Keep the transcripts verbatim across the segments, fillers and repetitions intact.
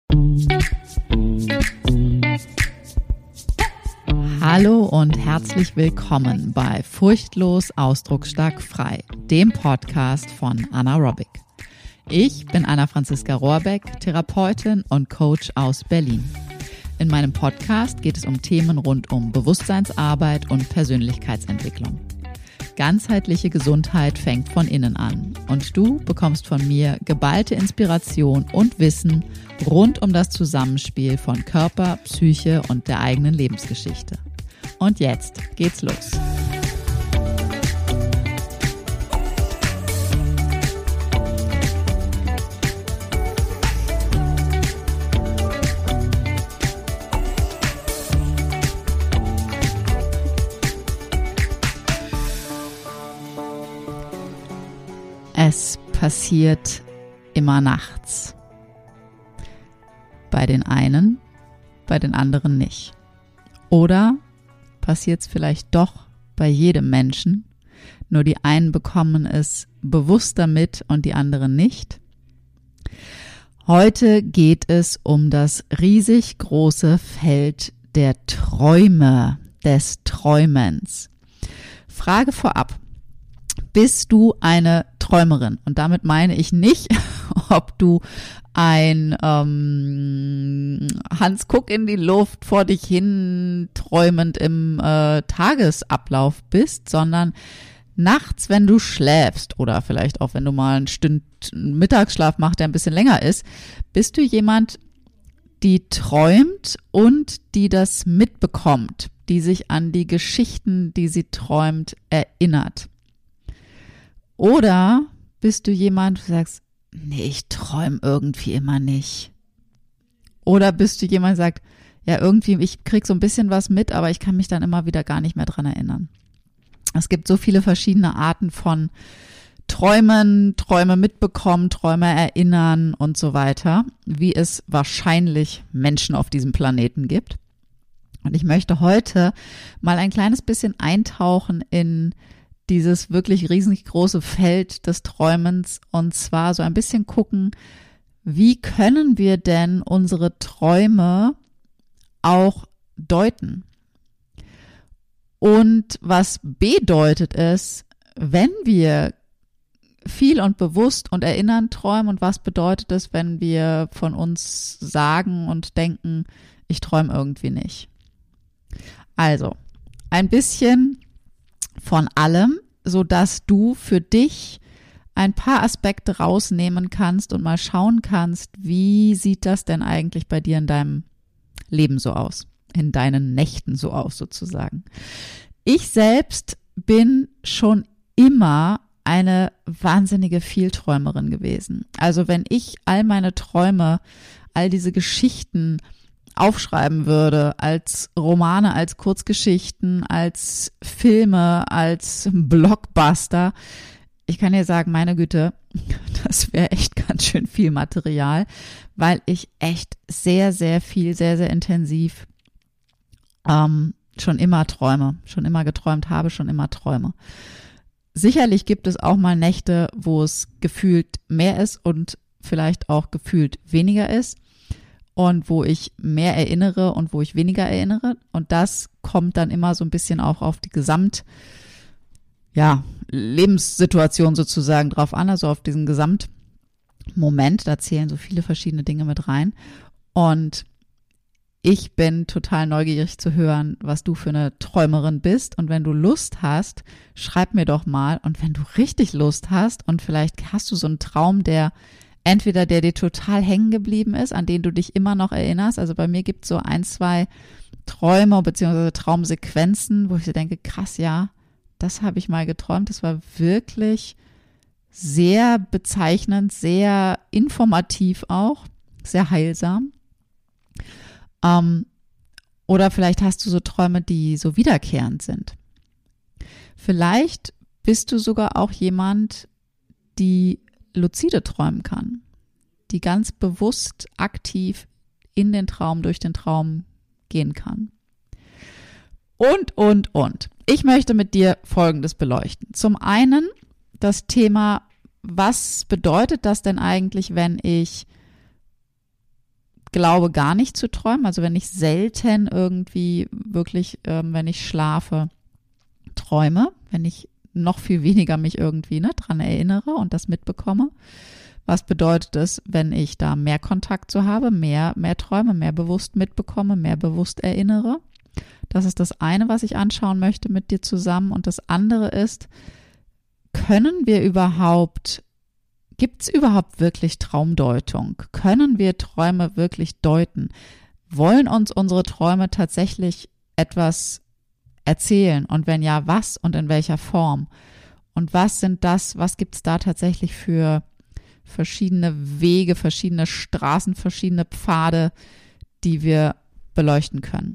Hallo und herzlich willkommen bei Furchtlos Ausdrucksstark frei, dem Podcast von Anna Robic. Ich bin Anna-Franziska Rohrbeck, Therapeutin und Coach aus Berlin. In meinem Podcast geht es um Themen rund um Bewusstseinsarbeit und Persönlichkeitsentwicklung. Ganzheitliche Gesundheit fängt von innen an und du bekommst von mir geballte Inspiration und Wissen rund um das Zusammenspiel von Körper, Psyche und der eigenen Lebensgeschichte. Und jetzt geht's los. Es passiert immer nachts. Bei den einen, bei den anderen nicht. Oder passiert es vielleicht doch bei jedem Menschen, nur die einen bekommen es bewusster mit und die anderen nicht. Heute geht es um das riesig große Feld der Träume, des Träumens. Frage vorab. Bist du eine Träumerin? Und damit meine ich nicht, ob du ein ähm, Hans Kuck in die Luft vor dich hin träumend im äh, Tagesablauf bist, sondern nachts, wenn du schläfst oder vielleicht auch, wenn du mal einen Stünd Mittagsschlaf machst, der ein bisschen länger ist, bist du jemand, die träumt und die das mitbekommt, die sich an die Geschichten, die sie träumt, erinnert. Oder bist du jemand, du sagst, nee, ich träume irgendwie immer nicht. Oder bist du jemand, der sagt, ja, irgendwie, ich krieg so ein bisschen was mit, aber ich kann mich dann immer wieder gar nicht mehr dran erinnern. Es gibt so viele verschiedene Arten von Träumen, Träume mitbekommen, Träume erinnern und so weiter, wie es wahrscheinlich Menschen auf diesem Planeten gibt. Und ich möchte heute mal ein kleines bisschen eintauchen in dieses wirklich riesig große Feld des Träumens und zwar so ein bisschen gucken, wie können wir denn unsere Träume auch deuten? Und was bedeutet es, wenn wir viel und bewusst und erinnern träumen und was bedeutet es, wenn wir von uns sagen und denken, ich träume irgendwie nicht? Also, ein bisschen von allem, so dass du für dich ein paar Aspekte rausnehmen kannst und mal schauen kannst, wie sieht das denn eigentlich bei dir in deinem Leben so aus, in deinen Nächten so aus sozusagen. Ich selbst bin schon immer eine wahnsinnige Vielträumerin gewesen. Also wenn ich all meine Träume, all diese Geschichten aufschreiben würde, als Romane, als Kurzgeschichten, als Filme, als Blockbuster. Ich kann dir sagen, meine Güte, das wäre echt ganz schön viel Material, weil ich echt sehr, sehr viel, sehr, sehr intensiv ähm, schon immer träume, schon immer geträumt habe, schon immer träume. Sicherlich gibt es auch mal Nächte, wo es gefühlt mehr ist und vielleicht auch gefühlt weniger ist. Und wo ich mehr erinnere und wo ich weniger erinnere. Und das kommt dann immer so ein bisschen auch auf die Gesamt, ja, Lebenssituation sozusagen drauf an, also auf diesen Gesamtmoment. Da zählen so viele verschiedene Dinge mit rein. Und ich bin total neugierig zu hören, was du für eine Träumerin bist. Und wenn du Lust hast, schreib mir doch mal. Und wenn du richtig Lust hast und vielleicht hast du so einen Traum, der entweder der dir total hängen geblieben ist, an den du dich immer noch erinnerst. Also bei mir gibt es so ein, zwei Träume bzw. Traumsequenzen, wo ich so denke, krass, ja, das habe ich mal geträumt. Das war wirklich sehr bezeichnend, sehr informativ auch, sehr heilsam. Ähm, oder vielleicht hast du so Träume, die so wiederkehrend sind. Vielleicht bist du sogar auch jemand, die luzide träumen kann, die ganz bewusst aktiv in den Traum, durch den Traum gehen kann. Und, und, und. Ich möchte mit dir Folgendes beleuchten. Zum einen das Thema, was bedeutet das denn eigentlich, wenn ich glaube gar nicht zu träumen, also wenn ich selten irgendwie wirklich, ähm, wenn ich schlafe, träume, wenn ich noch viel weniger mich irgendwie ne, dran erinnere und das mitbekomme. Was bedeutet es, wenn ich da mehr Kontakt zu habe, mehr, mehr träume, mehr bewusst mitbekomme, mehr bewusst erinnere? Das ist das eine, was ich anschauen möchte mit dir zusammen. Und das andere ist, können wir überhaupt, gibt es überhaupt wirklich Traumdeutung? Können wir Träume wirklich deuten? Wollen uns unsere Träume tatsächlich etwas erzählen? Und wenn ja, was und in welcher Form? Und was sind das, was gibt es da tatsächlich für verschiedene Wege, verschiedene Straßen, verschiedene Pfade, die wir beleuchten können?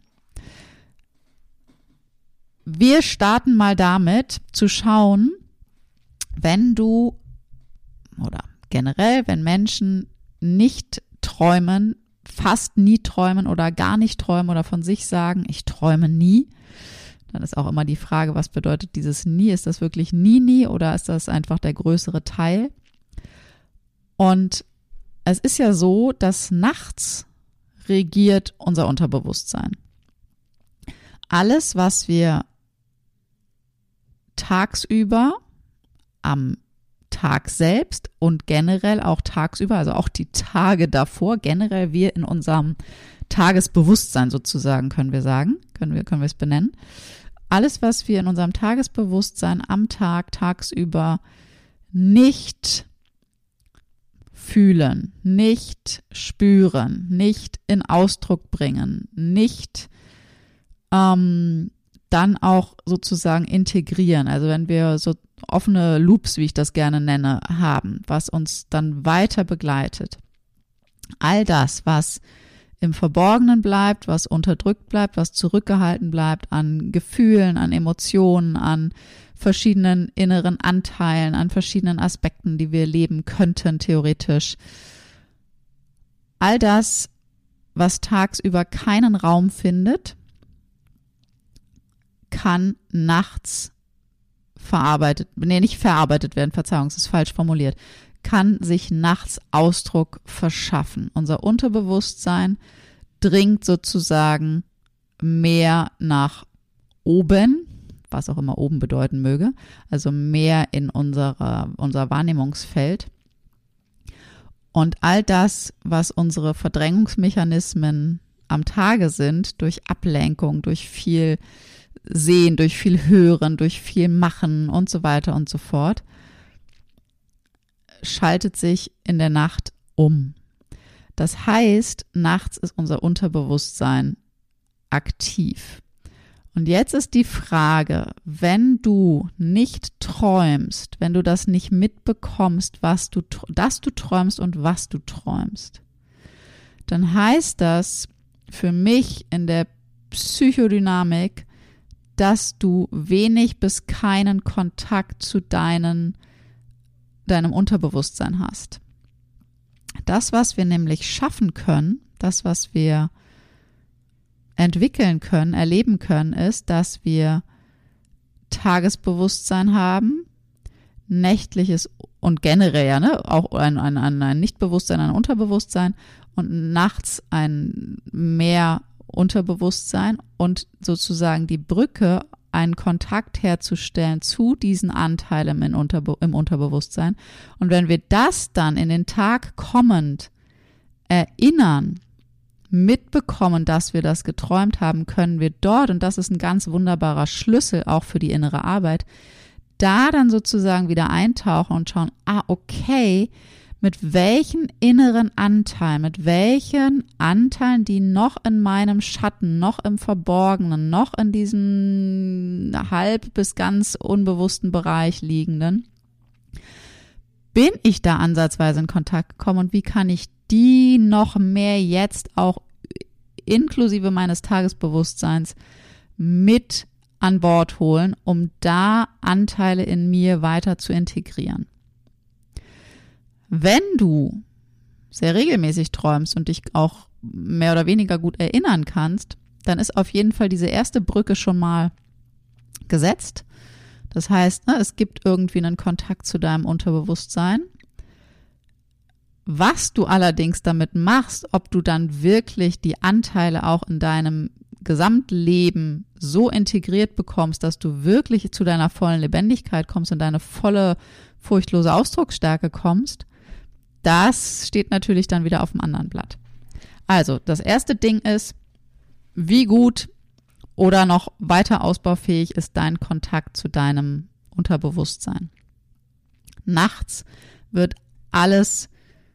Wir starten mal damit zu schauen, wenn du oder generell, wenn Menschen nicht träumen, fast nie träumen oder gar nicht träumen oder von sich sagen, ich träume nie, dann ist auch immer die Frage, was bedeutet dieses nie? Ist das wirklich nie, nie oder ist das einfach der größere Teil? Und es ist ja so, dass nachts regiert unser Unterbewusstsein. Alles, was wir tagsüber, am Tag selbst und generell auch tagsüber, also auch die Tage davor, generell wir in unserem Tagesbewusstsein sozusagen, können wir sagen, können wir, können wir es benennen. Alles, was wir in unserem Tagesbewusstsein am Tag, tagsüber nicht fühlen, nicht spüren, nicht in Ausdruck bringen, nicht ähm, dann auch sozusagen integrieren. Also wenn wir so offene Loops, wie ich das gerne nenne, haben, was uns dann weiter begleitet. All das, was im Verborgenen bleibt, was unterdrückt bleibt, was zurückgehalten bleibt an Gefühlen, an Emotionen, an verschiedenen inneren Anteilen, an verschiedenen Aspekten, die wir leben könnten, theoretisch. All das, was tagsüber keinen Raum findet, kann nachts verarbeitet, nee, nicht verarbeitet werden, Verzeihung, es ist falsch formuliert, kann sich nachts Ausdruck verschaffen. Unser Unterbewusstsein dringt sozusagen mehr nach oben, was auch immer oben bedeuten möge, also mehr in unsere, unser Wahrnehmungsfeld. Und all das, was unsere Verdrängungsmechanismen am Tage sind, durch Ablenkung, durch viel Sehen, durch viel Hören, durch viel Machen und so weiter und so fort, schaltet sich in der Nacht um. Das heißt, nachts ist unser Unterbewusstsein aktiv. Und jetzt ist die Frage, wenn du nicht träumst, wenn du das nicht mitbekommst, was du, dass du träumst und was du träumst, dann heißt das für mich in der Psychodynamik, dass du wenig bis keinen Kontakt zu deinen, deinem Unterbewusstsein hast. Das, was wir nämlich schaffen können, das, was wir entwickeln können, erleben können, ist, dass wir Tagesbewusstsein haben, nächtliches und generell ja, ne, auch ein, ein, ein Nichtbewusstsein, ein Unterbewusstsein und nachts ein mehr Unterbewusstsein und sozusagen die Brücke, einen Kontakt herzustellen zu diesen Anteilen im, Unterbe- im Unterbewusstsein. Und wenn wir das dann in den Tag kommend erinnern, mitbekommen, dass wir das geträumt haben, können wir dort, und das ist ein ganz wunderbarer Schlüssel auch für die innere Arbeit, da dann sozusagen wieder eintauchen und schauen, ah, okay, mit welchen inneren Anteilen, mit welchen Anteilen, die noch in meinem Schatten, noch im Verborgenen, noch in diesem halb bis ganz unbewussten Bereich liegenden, bin ich da ansatzweise in Kontakt gekommen und wie kann ich die noch mehr jetzt auch inklusive meines Tagesbewusstseins mit an Bord holen, um da Anteile in mir weiter zu integrieren. Wenn du sehr regelmäßig träumst und dich auch mehr oder weniger gut erinnern kannst, dann ist auf jeden Fall diese erste Brücke schon mal gesetzt. Das heißt, ne, es gibt irgendwie einen Kontakt zu deinem Unterbewusstsein. Was du allerdings damit machst, ob du dann wirklich die Anteile auch in deinem Gesamtleben so integriert bekommst, dass du wirklich zu deiner vollen Lebendigkeit kommst und deine volle, furchtlose Ausdrucksstärke kommst, das steht natürlich dann wieder auf dem anderen Blatt. Also, das erste Ding ist, wie gut oder noch weiter ausbaufähig ist dein Kontakt zu deinem Unterbewusstsein. Nachts wird alles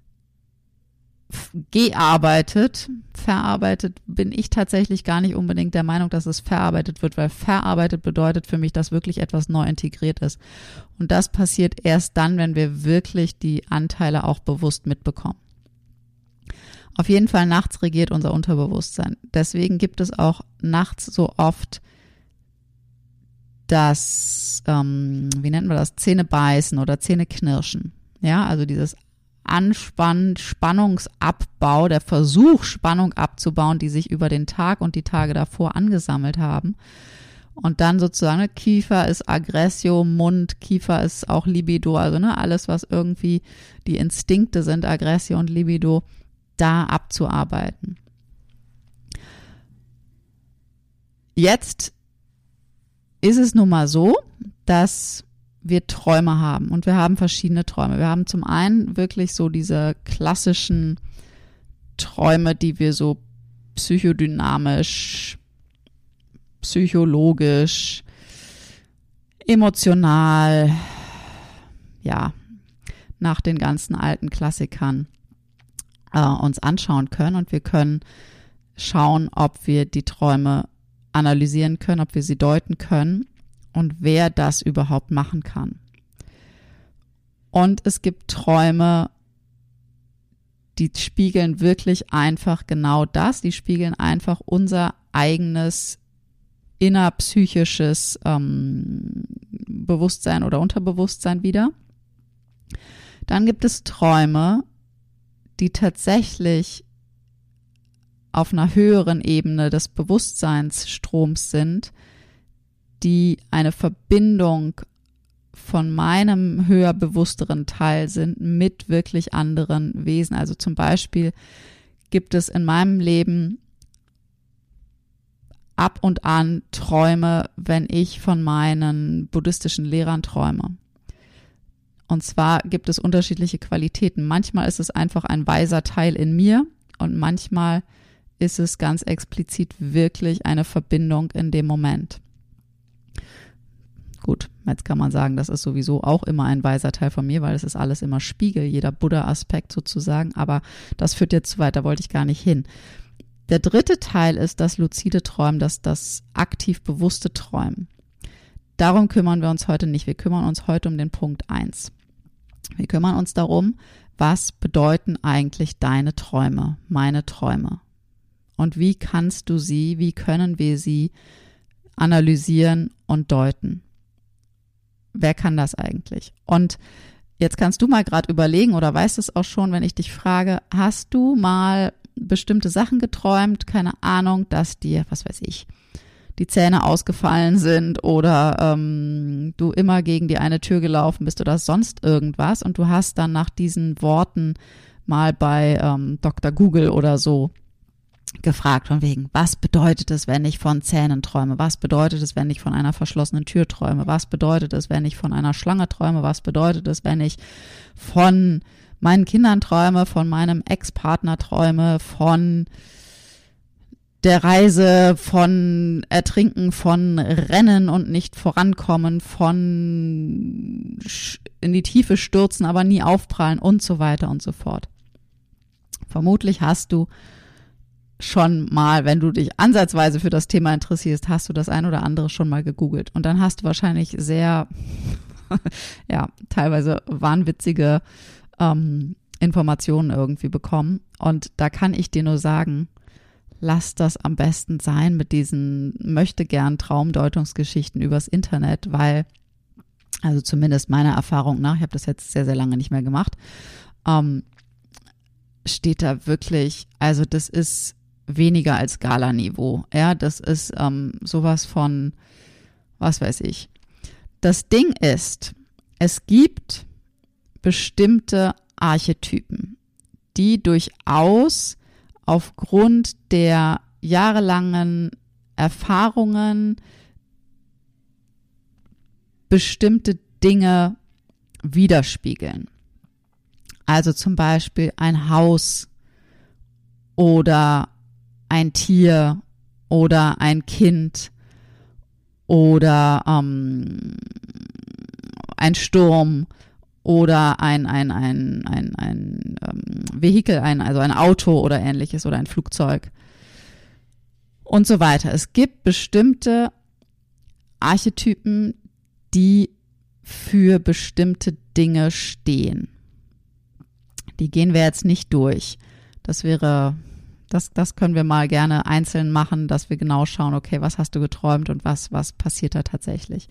gearbeitet. Verarbeitet bin ich tatsächlich gar nicht unbedingt der Meinung, dass es verarbeitet wird, weil verarbeitet bedeutet für mich, dass wirklich etwas neu integriert ist. Und das passiert erst dann, wenn wir wirklich die Anteile auch bewusst mitbekommen. Auf jeden Fall nachts regiert unser Unterbewusstsein. Deswegen gibt es auch nachts so oft das, ähm, wie nennt man das, Zähnebeißen oder Zähneknirschen. Ja, also dieses Anspannen, Spannungsabbau, der Versuch, Spannung abzubauen, die sich über den Tag und die Tage davor angesammelt haben. Und dann sozusagen, ne, Kiefer ist Aggressio, Mund, Kiefer ist auch Libido, also ne, alles, was irgendwie die Instinkte sind, Aggressio und Libido, da abzuarbeiten. Jetzt ist es nun mal so, dass wir Träume haben und wir haben verschiedene Träume. Wir haben zum einen wirklich so diese klassischen Träume, die wir so psychodynamisch, psychologisch, emotional, ja, nach den ganzen alten Klassikern äh, uns anschauen können und wir können schauen, ob wir die Träume analysieren können, ob wir sie deuten können und wer das überhaupt machen kann. Und es gibt Träume, die spiegeln wirklich einfach genau das, die spiegeln einfach unser eigenes innerpsychisches ähm, Bewusstsein oder Unterbewusstsein wider. Dann gibt es Träume, die tatsächlich auf einer höheren Ebene des Bewusstseinsstroms sind, die eine Verbindung von meinem höher bewussteren Teil sind mit wirklich anderen Wesen. Also zum Beispiel gibt es in meinem Leben ab und an Träume, wenn ich von meinen buddhistischen Lehrern träume. Und zwar gibt es unterschiedliche Qualitäten. Manchmal ist es einfach ein weiser Teil in mir und manchmal ist es ganz explizit wirklich eine Verbindung in dem Moment. Gut, jetzt kann man sagen, das ist sowieso auch immer ein weiser Teil von mir, weil es ist alles immer Spiegel, jeder Buddha-Aspekt sozusagen, aber das führt jetzt zu weit, da wollte ich gar nicht hin. Der dritte Teil ist das luzide Träumen, das, das aktiv bewusste Träumen. Darum kümmern wir uns heute nicht, wir kümmern uns heute um den Punkt eins. Wir kümmern uns darum, was bedeuten eigentlich deine Träume, meine Träume? Und wie kannst du sie, wie können wir sie analysieren und deuten? Wer kann das eigentlich? Und jetzt kannst du mal gerade überlegen oder weißt es auch schon, wenn ich dich frage, hast du mal bestimmte Sachen geträumt, keine Ahnung, dass dir, was weiß ich, die Zähne ausgefallen sind oder ähm, du immer gegen die eine Tür gelaufen bist oder sonst irgendwas und du hast dann nach diesen Worten mal bei ähm, Doktor Google oder so gefragt von wegen, was bedeutet es, wenn ich von Zähnen träume? Was bedeutet es, wenn ich von einer verschlossenen Tür träume? Was bedeutet es, wenn ich von einer Schlange träume? Was bedeutet es, wenn ich von meinen Kindern träume, von meinem Ex-Partner träume, von der Reise, von Ertrinken, von Rennen und nicht vorankommen, von in die Tiefe stürzen, aber nie aufprallen und so weiter und so fort. Vermutlich hast du schon mal, wenn du dich ansatzweise für das Thema interessierst, hast du das ein oder andere schon mal gegoogelt. Und dann hast du wahrscheinlich sehr, ja, teilweise wahnwitzige ähm, Informationen irgendwie bekommen. Und da kann ich dir nur sagen, lass das am besten sein mit diesen möchtegern Traumdeutungsgeschichten übers Internet, weil, also zumindest meiner Erfahrung nach, ich habe das jetzt sehr, sehr lange nicht mehr gemacht, ähm, steht da wirklich, also das ist weniger als Gala-Niveau. Ja, das ist ähm, sowas von, was weiß ich. Das Ding ist, es gibt bestimmte Archetypen. die durchaus aufgrund der jahrelangen Erfahrungen bestimmte Dinge widerspiegeln. Also zum Beispiel ein Haus oder ein Tier oder ein Kind oder ähm, ein Sturm oder ein, ein, ein, ein, ein ähm, Vehikel, ein, also ein Auto oder ähnliches oder ein Flugzeug und so weiter. Es gibt bestimmte Archetypen, die für bestimmte Dinge stehen. Die gehen wir jetzt nicht durch. Das wäre, das, das können wir mal gerne einzeln machen, dass wir genau schauen, okay, was hast du geträumt und was, was passiert da tatsächlich.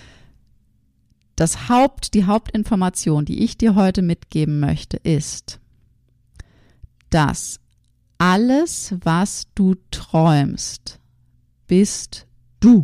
Das Haupt, die Hauptinformation, die ich dir heute mitgeben möchte, ist, dass alles, was du träumst, bist du.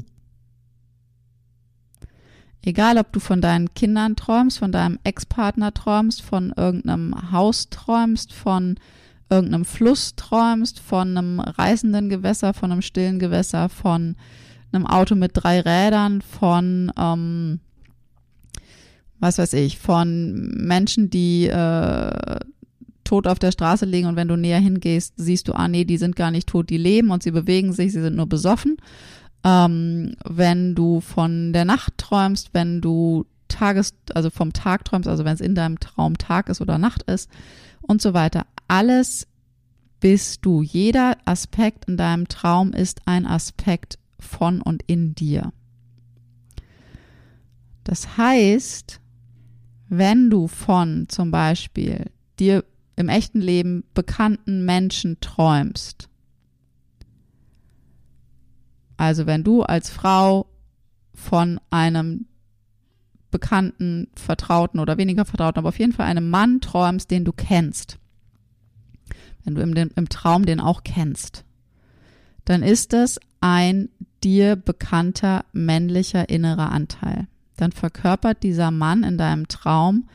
Egal, ob du von deinen Kindern träumst, von deinem Ex-Partner träumst, von irgendeinem Haus träumst, von irgendeinem Fluss träumst, von einem reißenden Gewässer, von einem stillen Gewässer, von einem Auto mit drei Rädern, von ähm, was weiß ich, von Menschen, die äh, tot auf der Straße liegen und wenn du näher hingehst, siehst du, ah nee, die sind gar nicht tot, die leben und sie bewegen sich, sie sind nur besoffen. Ähm, wenn du von der Nacht träumst, wenn du Tages, also vom Tag träumst, also wenn es in deinem Traum Tag ist oder Nacht ist und so weiter, alles bist du. Jeder Aspekt in deinem Traum ist ein Aspekt von und in dir. Das heißt, wenn du von zum Beispiel dir im echten Leben bekannten Menschen träumst, also wenn du als Frau von einem bekannten, vertrauten oder weniger vertrauten, aber auf jeden Fall einem Mann träumst, den du kennst, wenn du im, im Traum den auch kennst, dann ist es ein dir bekannter männlicher innerer Anteil. Dann verkörpert dieser Mann in deinem Traum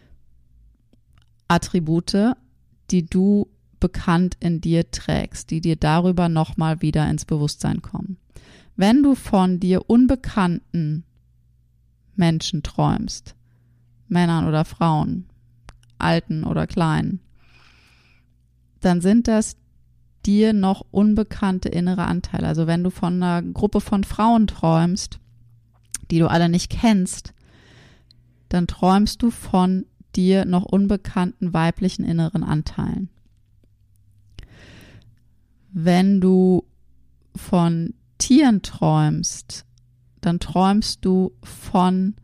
Attribute, die du bekannt in dir trägst, die dir darüber nochmal wieder ins Bewusstsein kommen. Wenn du von dir unbekannten Menschen träumst, Männern oder Frauen, Alten oder Kleinen, dann sind das dir noch unbekannte innere Anteile. Also wenn du von einer Gruppe von Frauen träumst, die du alle nicht kennst, dann träumst du von dir noch unbekannten weiblichen inneren Anteilen. Wenn du von Tieren träumst, dann träumst du von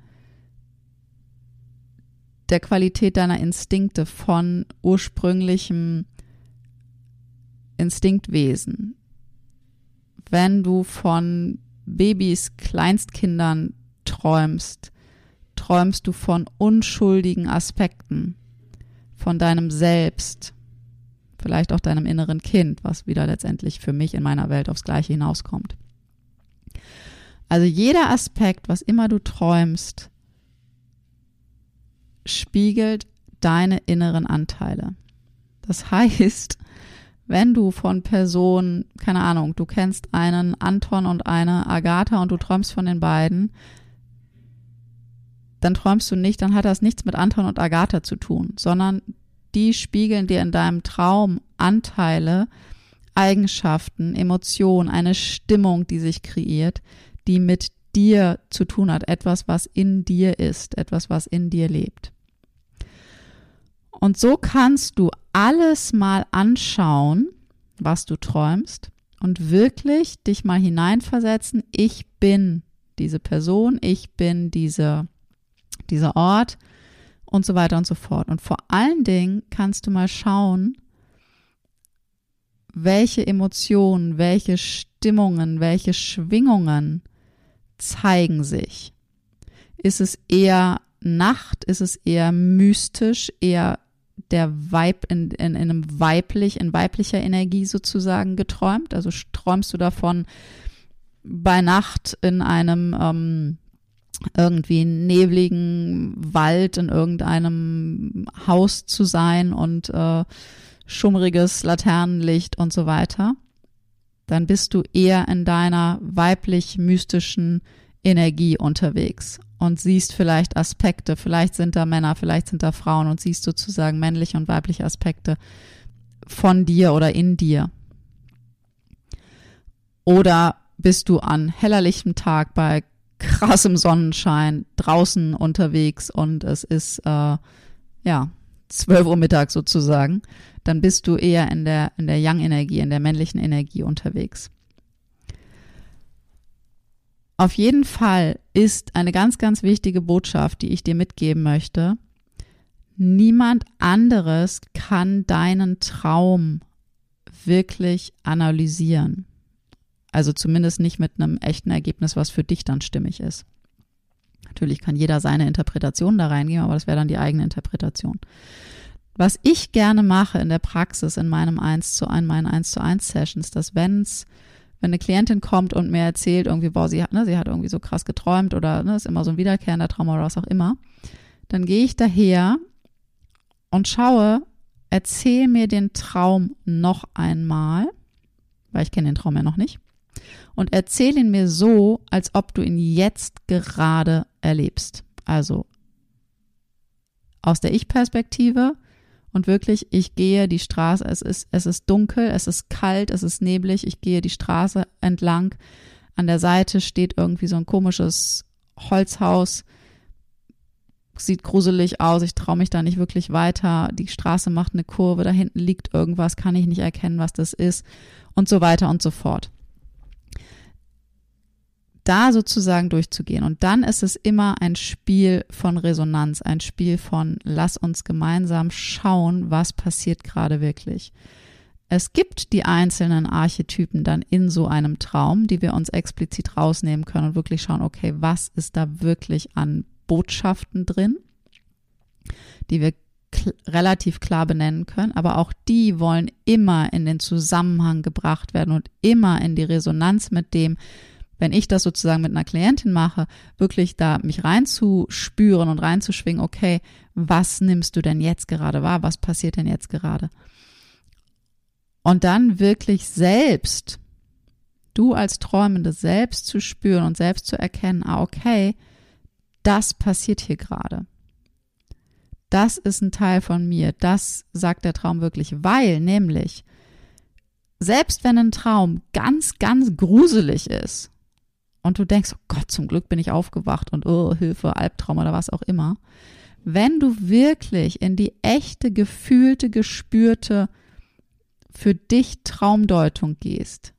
der Qualität deiner Instinkte, von ursprünglichem Instinktwesen. Wenn du von Babys, Kleinstkindern träumst, träumst du von unschuldigen Aspekten, von deinem Selbst, vielleicht auch deinem inneren Kind, was wieder letztendlich für mich in meiner Welt aufs Gleiche hinauskommt. Also jeder Aspekt, was immer du träumst, spiegelt deine inneren Anteile. Das heißt, wenn du von Personen, keine Ahnung, du kennst einen Anton und eine Agatha und du träumst von den beiden, dann träumst du nicht, dann hat das nichts mit Anton und Agatha zu tun, sondern die spiegeln dir in deinem Traum Anteile, Eigenschaften, Emotionen, eine Stimmung, die sich kreiert, die mit dir zu tun hat, etwas, was in dir ist, etwas, was in dir lebt. Und so kannst du alles mal anschauen, was du träumst und wirklich dich mal hineinversetzen, ich bin diese Person, ich bin diese, dieser Ort und so weiter und so fort. Und vor allen Dingen kannst du mal schauen, welche Emotionen, welche Stimmungen, welche Schwingungen zeigen sich. Ist es eher Nacht? Ist es eher mystisch, eher der Weib in, in, in einem weiblich, in weiblicher Energie sozusagen geträumt? Also träumst du davon, bei Nacht in einem ähm, irgendwie nebligen Wald in irgendeinem Haus zu sein und äh, schummriges Laternenlicht und so weiter, dann bist du eher in deiner weiblich-mystischen Energie unterwegs und siehst vielleicht Aspekte, vielleicht sind da Männer, vielleicht sind da Frauen und siehst sozusagen männliche und weibliche Aspekte von dir oder in dir. Oder bist du an hellerlichtem Tag bei krassem Sonnenschein draußen unterwegs und es ist äh, ja zwölf Uhr Mittag sozusagen, dann bist du eher in der in der Yang-Energie, in der männlichen Energie unterwegs. Auf jeden Fall ist eine ganz, ganz wichtige Botschaft, die ich dir mitgeben möchte: Niemand anderes kann deinen Traum wirklich analysieren. Also zumindest nicht mit einem echten Ergebnis, was für dich dann stimmig ist. Natürlich kann jeder seine Interpretation da reingeben, aber das wäre dann die eigene Interpretation. Was ich gerne mache in der Praxis, in meinem eins zu eins, meinen eins zu eins Sessions, dass wenn's, wenn eine Klientin kommt und mir erzählt, irgendwie, boah, sie hat, ne, sie hat irgendwie so krass geträumt oder ne, ist immer so ein wiederkehrender Traum oder was auch immer, dann gehe ich daher und schaue, erzähl mir den Traum noch einmal, weil ich kenne den Traum ja noch nicht, und erzähl ihn mir so, als ob du ihn jetzt gerade erlebst. Also aus der Ich-Perspektive und wirklich, ich gehe die Straße, es ist, es ist dunkel, es ist kalt, es ist neblig, ich gehe die Straße entlang, an der Seite steht irgendwie so ein komisches Holzhaus, sieht gruselig aus, ich traue mich da nicht wirklich weiter, die Straße macht eine Kurve, da hinten liegt irgendwas, kann ich nicht erkennen, was das ist und so weiter und so fort. Da sozusagen durchzugehen. Und dann ist es immer ein Spiel von Resonanz, ein Spiel von lass uns gemeinsam schauen, was passiert gerade wirklich. Es gibt die einzelnen Archetypen dann in so einem Traum, die wir uns explizit rausnehmen können und wirklich schauen, okay, was ist da wirklich an Botschaften drin, die wir k- relativ klar benennen können, aber auch die wollen immer in den Zusammenhang gebracht werden und immer in die Resonanz mit dem, wenn ich das sozusagen mit einer Klientin mache, wirklich da mich reinzuspüren und reinzuschwingen, okay, was nimmst du denn jetzt gerade wahr? Was passiert denn jetzt gerade? Und dann wirklich selbst, du als Träumende selbst zu spüren und selbst zu erkennen, ah, okay, das passiert hier gerade. Das ist ein Teil von mir. Das sagt der Traum wirklich, weil nämlich, selbst wenn ein Traum ganz, ganz gruselig ist, und du denkst, oh Gott, zum Glück bin ich aufgewacht und oh, Hilfe, Albtraum oder was auch immer. Wenn du wirklich in die echte, gefühlte, gespürte, für dich Traumdeutung gehst,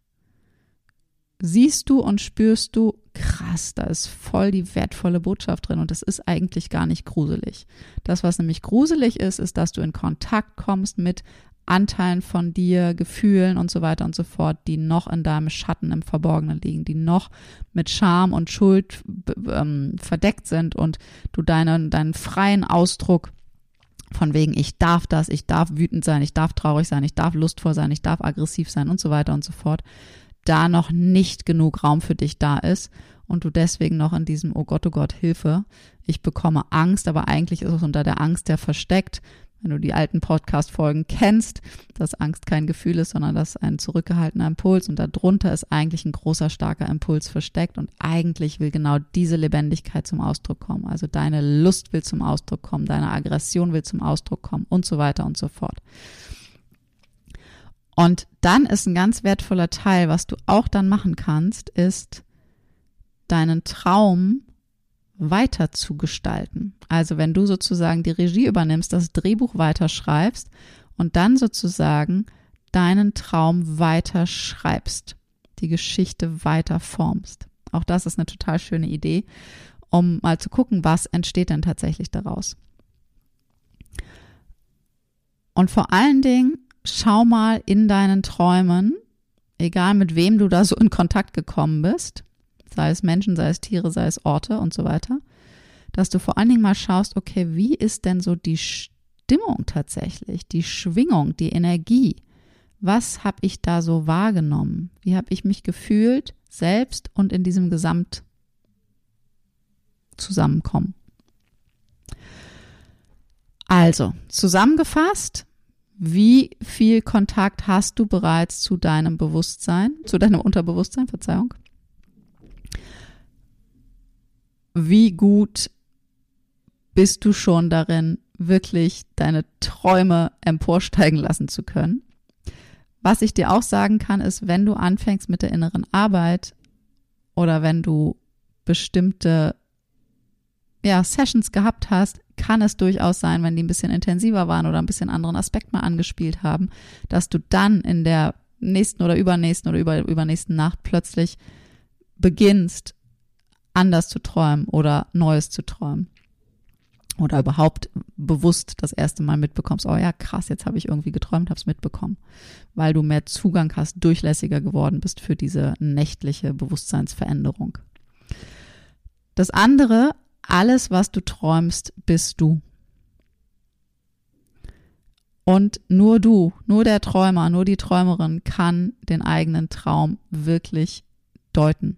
siehst du und spürst du, krass, da ist voll die wertvolle Botschaft drin und das ist eigentlich gar nicht gruselig. Das, was nämlich gruselig ist, ist, dass du in Kontakt kommst mit Anteilen von dir, Gefühlen und so weiter und so fort, die noch in deinem Schatten im Verborgenen liegen, die noch mit Scham und Schuld ähm, verdeckt sind und du deinen, deinen freien Ausdruck von wegen, ich darf das, ich darf wütend sein, ich darf traurig sein, ich darf lustvoll sein, ich darf aggressiv sein und so weiter und so fort, da noch nicht genug Raum für dich da ist und du deswegen noch in diesem, oh Gott, oh Gott, Hilfe, ich bekomme Angst, aber eigentlich ist es unter der Angst ja versteckt. Wenn du die alten Podcast-Folgen kennst, dass Angst kein Gefühl ist, sondern dass ein zurückgehaltener Impuls und darunter ist eigentlich ein großer, starker Impuls versteckt und eigentlich will genau diese Lebendigkeit zum Ausdruck kommen. Also deine Lust will zum Ausdruck kommen, deine Aggression will zum Ausdruck kommen und so weiter und so fort. Und dann ist ein ganz wertvoller Teil, was du auch dann machen kannst, ist deinen Traum weiter zu gestalten. Also wenn du sozusagen die Regie übernimmst, das Drehbuch weiterschreibst und dann sozusagen deinen Traum weiter schreibst, die Geschichte weiter formst. Auch das ist eine total schöne Idee, um mal zu gucken, was entsteht denn tatsächlich daraus. Und vor allen Dingen, schau mal in deinen Träumen, egal mit wem du da so in Kontakt gekommen bist, sei es Menschen, sei es Tiere, sei es Orte und so weiter, dass du vor allen Dingen mal schaust, okay, wie ist denn so die Stimmung tatsächlich, die Schwingung, die Energie? Was habe ich da so wahrgenommen? Wie habe ich mich gefühlt, selbst und in diesem Gesamtzusammenkommen? Also, zusammengefasst, Wie viel Kontakt hast du bereits zu deinem Bewusstsein, zu deinem Unterbewusstsein, Verzeihung? Wie gut bist du schon darin, wirklich deine Träume emporsteigen lassen zu können? Was ich dir auch sagen kann, ist, wenn du anfängst mit der inneren Arbeit oder wenn du bestimmte ja, Sessions gehabt hast, kann es durchaus sein, wenn die ein bisschen intensiver waren oder ein bisschen anderen Aspekt mal angespielt haben, dass du dann in der nächsten oder übernächsten oder über, übernächsten Nacht plötzlich beginnst, anders zu träumen oder Neues zu träumen. Oder überhaupt bewusst das erste Mal mitbekommst, oh ja, krass, jetzt habe ich irgendwie geträumt, habe es mitbekommen. Weil du mehr Zugang hast, durchlässiger geworden bist für diese nächtliche Bewusstseinsveränderung. Das andere, alles, was du träumst, bist du. Und nur du, nur der Träumer, nur die Träumerin kann den eigenen Traum wirklich deuten.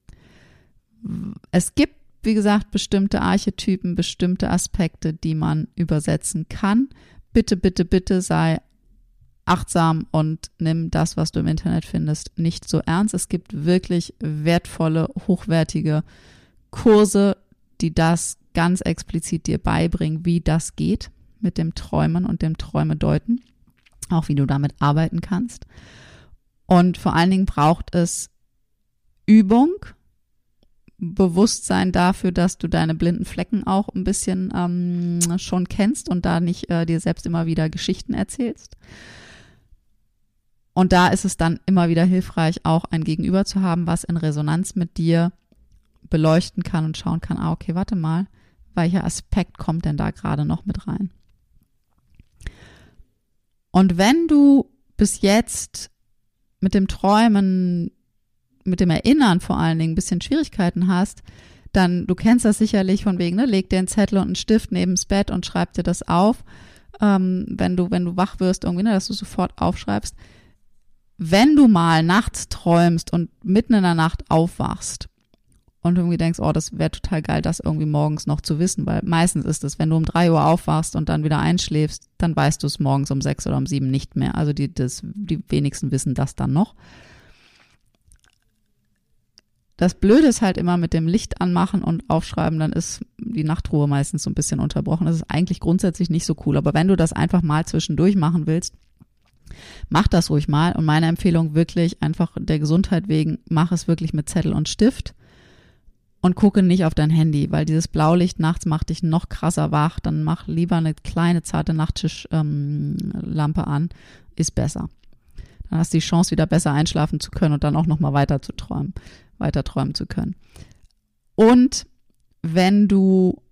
Es gibt, wie gesagt, bestimmte Archetypen, bestimmte Aspekte, die man übersetzen kann. Bitte, bitte, bitte sei achtsam und nimm das, was du im Internet findest, nicht so ernst. Es gibt wirklich wertvolle, hochwertige Kurse, die das ganz explizit dir beibringen, wie das geht mit dem Träumen und dem Träume deuten, auch wie du damit arbeiten kannst. Und vor allen Dingen braucht es Übung, Bewusstsein dafür, dass du deine blinden Flecken auch ein bisschen ähm, schon kennst und da nicht äh, dir selbst immer wieder Geschichten erzählst. Und da ist es dann immer wieder hilfreich, auch ein Gegenüber zu haben, was in Resonanz mit dir beleuchten kann und schauen kann, ah, okay, warte mal, welcher Aspekt kommt denn da gerade noch mit rein? Und wenn du bis jetzt mit dem Träumen, mit dem Erinnern vor allen Dingen ein bisschen Schwierigkeiten hast, dann, du kennst das sicherlich von wegen, ne, leg dir einen Zettel und einen Stift neben das Bett und schreib dir das auf, ähm, wenn du, wenn du wach wirst irgendwie, ne, dass du sofort aufschreibst. Wenn du mal nachts träumst und mitten in der Nacht aufwachst, und irgendwie denkst, oh, das wäre total geil, das irgendwie morgens noch zu wissen, weil meistens ist es, wenn du um drei Uhr aufwachst und dann wieder einschläfst, dann weißt du es morgens um sechs oder um sieben nicht mehr. Also die, das, die wenigsten wissen das dann noch. Das Blöde ist halt immer mit dem Licht anmachen und aufschreiben, dann ist die Nachtruhe meistens so ein bisschen unterbrochen. Das ist eigentlich grundsätzlich nicht so cool, aber wenn du das einfach mal zwischendurch machen willst, mach das ruhig mal. Und meine Empfehlung wirklich einfach der Gesundheit wegen, mach es wirklich mit Zettel und Stift. Und gucke nicht auf dein Handy, weil dieses Blaulicht nachts macht dich noch krasser wach. Dann mach lieber eine kleine, zarte Nachttischlampe ähm, an, ist besser. Dann hast du die Chance, wieder besser einschlafen zu können und dann auch nochmal weiter zu träumen, weiter träumen zu können. Und wenn du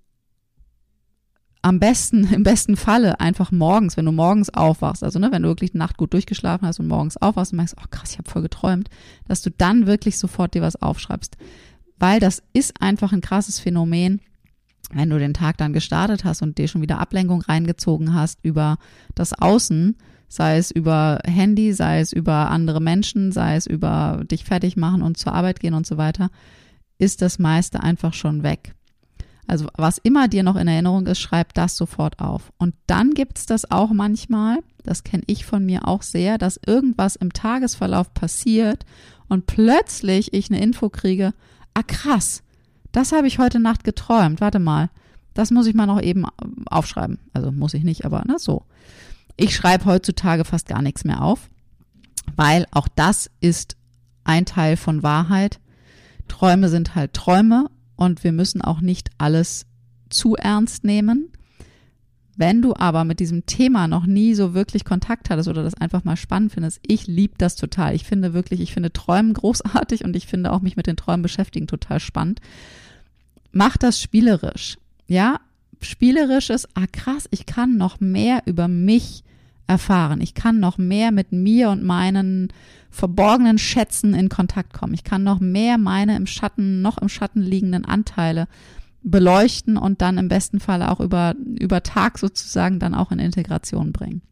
am besten, im besten Falle einfach morgens, wenn du morgens aufwachst, also ne, wenn du wirklich die Nacht gut durchgeschlafen hast und morgens aufwachst und merkst, oh krass, ich habe voll geträumt, dass du dann wirklich sofort dir was aufschreibst. Weil das ist einfach ein krasses Phänomen, wenn du den Tag dann gestartet hast und dir schon wieder Ablenkung reingezogen hast über das Außen, sei es über Handy, sei es über andere Menschen, sei es über dich fertig machen und zur Arbeit gehen und so weiter, ist das meiste einfach schon weg. Also was immer dir noch in Erinnerung ist, schreib das sofort auf. Und dann gibt's das auch manchmal, das kenne ich von mir auch sehr, dass irgendwas im Tagesverlauf passiert und plötzlich ich eine Info kriege, ah krass, das habe ich heute Nacht geträumt. Warte mal, das muss ich mal noch eben aufschreiben. Also muss ich nicht, aber ne, so. Ich schreibe heutzutage fast gar nichts mehr auf, weil auch das ist ein Teil von Wahrheit. Träume sind halt Träume und wir müssen auch nicht alles zu ernst nehmen. Wenn du aber mit diesem Thema noch nie so wirklich Kontakt hattest oder das einfach mal spannend findest, ich liebe das total. Ich finde wirklich, ich finde Träumen großartig und ich finde auch mich mit den Träumen beschäftigen total spannend. Mach das spielerisch. Ja, spielerisch ist, ah krass, ich kann noch mehr über mich erfahren. Ich kann noch mehr mit mir und meinen verborgenen Schätzen in Kontakt kommen. Ich kann noch mehr meine im Schatten, noch im Schatten liegenden Anteile beleuchten und dann im besten Fall auch über, über Tag sozusagen dann auch in Integration bringen.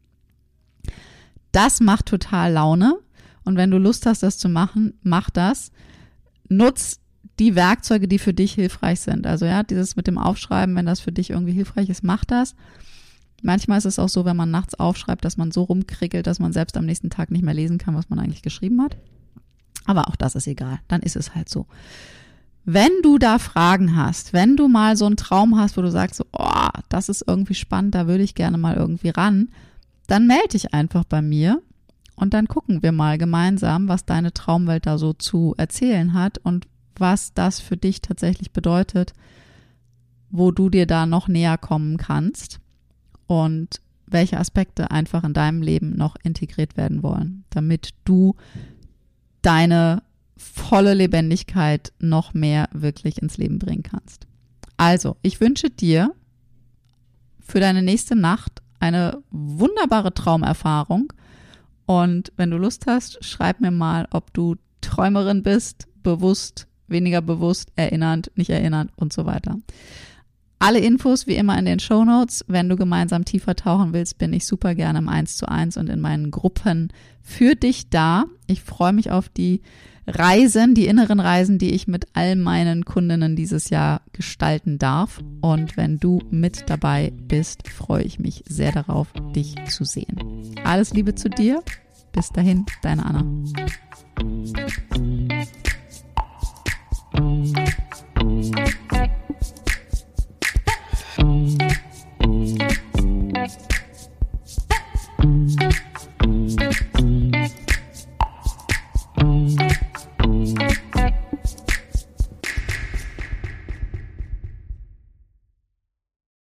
Das macht total Laune und wenn du Lust hast, das zu machen, mach das. Nutz die Werkzeuge, die für dich hilfreich sind. Also ja, dieses mit dem Aufschreiben, wenn das für dich irgendwie hilfreich ist, mach das. Manchmal ist es auch so, wenn man nachts aufschreibt, dass man so rumkrickelt, dass man selbst am nächsten Tag nicht mehr lesen kann, was man eigentlich geschrieben hat. Aber auch das ist egal, dann ist es halt so. Wenn du da Fragen hast, wenn du mal so einen Traum hast, wo du sagst, so, oh, das ist irgendwie spannend, da würde ich gerne mal irgendwie ran, dann melde dich einfach bei mir und dann gucken wir mal gemeinsam, was deine Traumwelt da so zu erzählen hat und was das für dich tatsächlich bedeutet, wo du dir da noch näher kommen kannst und welche Aspekte einfach in deinem Leben noch integriert werden wollen, damit du deine volle Lebendigkeit noch mehr wirklich ins Leben bringen kannst. Also, ich wünsche dir für deine nächste Nacht eine wunderbare Traumerfahrung und wenn du Lust hast, schreib mir mal, ob du Träumerin bist, bewusst, weniger bewusst, erinnernd, nicht erinnernd und so weiter. Alle Infos wie immer in den Shownotes. Wenn du gemeinsam tiefer tauchen willst, bin ich super gerne im eins zu eins und in meinen Gruppen für dich da. Ich freue mich auf die Reisen, die inneren Reisen, die ich mit all meinen Kundinnen dieses Jahr gestalten darf. Und wenn du mit dabei bist, freue ich mich sehr darauf, dich zu sehen. Alles Liebe zu dir. Bis dahin, deine Anna.